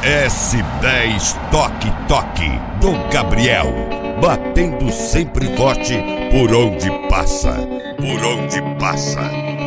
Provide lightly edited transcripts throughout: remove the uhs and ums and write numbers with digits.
S10 Toque Toque do Gabriel, batendo sempre forte por onde passa, por onde passa.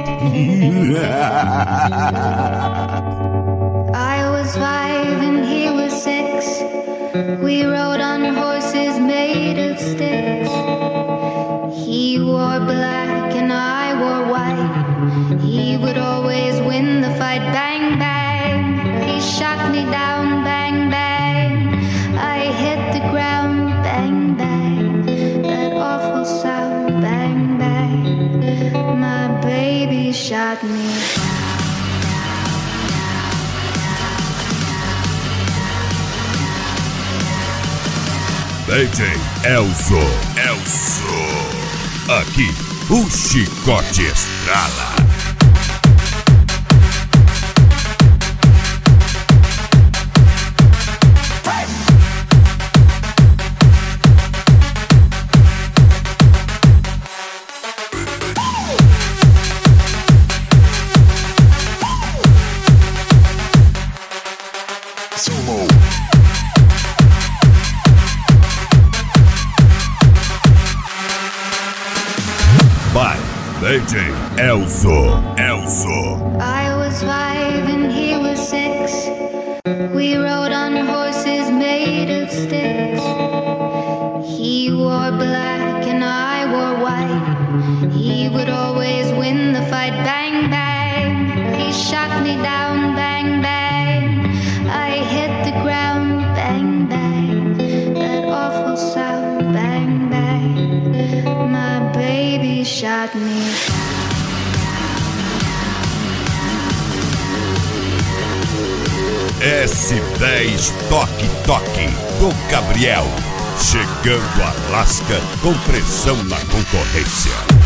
I was 5 and he was 6. We rode on horses made of sticks. He wore black and I wore white. He would always win the fight. Bang, bang. He shot me down. Bang, bang. I hit the ground. Bang, bang. That awful sound. Bang, bang. My baby shot me down. DJ Elzo, aqui o chicote estrala. By DJ Elzo. I was 5 and he was 6. We rode on horses made of sticks. He wore black and I wore white. He would always win the fight. Bang, bang. He shot me down. Bang, bang. I hit the ground. Bang, bang. That awful sound. Bang, bang. My baby shot me down. S10 Toque Toque do Gabriel, chegando a lasca com pressão na concorrência.